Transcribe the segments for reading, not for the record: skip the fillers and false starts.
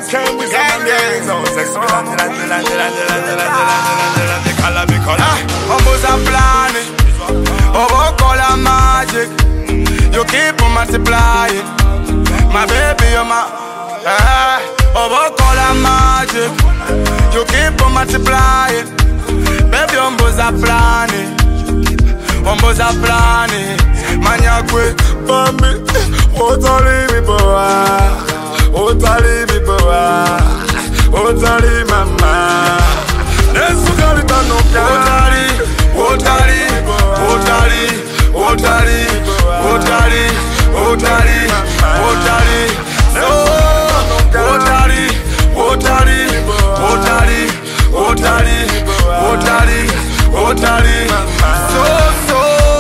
Candies on the days. Oh, sex me the color me color. Almost a plan. Oh, color magic. You keep on multiplying. My baby, you're my. Oh, color magic. You keep on multiplying. Baby, almost a plan. Almost a plan. Mania quick, Bambi, otali mi boa, otali mi boa, otali mama. Nesukali tanoka, otali, otali, otali, otali, otali, otali, no, otali, otali, otali, otali, otali, otali, so.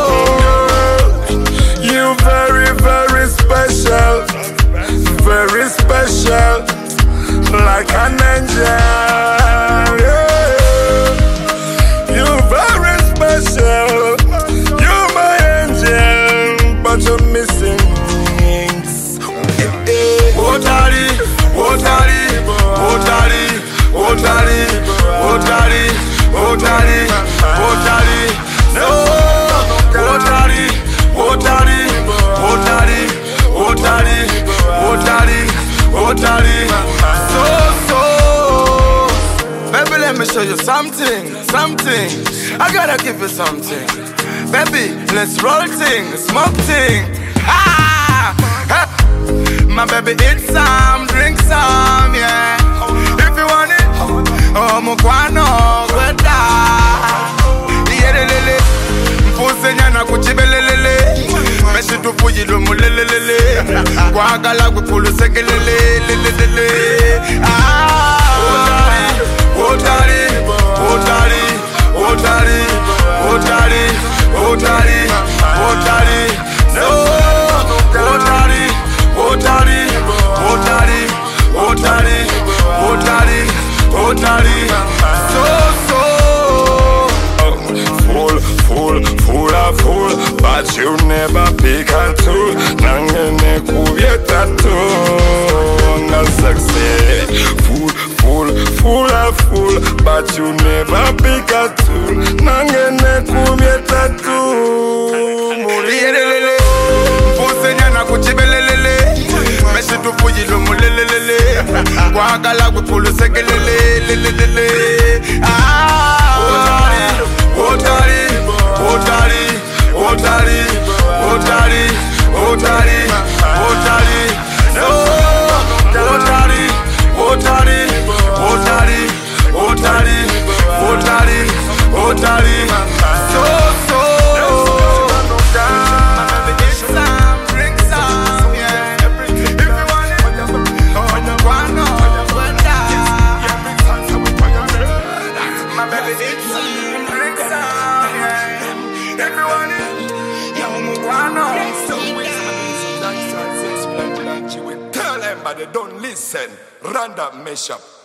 You very, very special, very special, like an angel. Yeah. You very special, you're my angel, but you're missing things. Otari, otari, otari, otari, otari, otari, otari, no, otari, otari. Otari, otari, otari, otari, so. Baby, let me show you something. I gotta give you something. Baby, let's roll thing, smoke thing. My baby, eat some, drink some, yeah. If you want it, oh, mukwano, kweda. Yelelele, mpusenya na kuchibelelele. Meshi tupujilo mulelelele. Kwagala kwekulu sekelele, lelelele. Otari, otari, otari, otari, otari, otari, no, otari, otari, otari, otari, otari, otari, so. Full, but you never pick a tool. Nangene kuvieta tu, na success. Full, but you never pick a tool. Nangene kuvieta tu. Muriyelele, mpusenya na kuchibelelele. Meshi tupujilo mulelelele. Kwagala kwekulu sekelele, lelelele. Otari, otari, otari, otari, otari, otari, no, otari, otari, otari, otari, otari, otari, so. Drink some, yeah. If you want it, my baby needs some. Drink some, yeah. If you want it, yo, Muguano. Tell them, but they don't listen. Random mashup.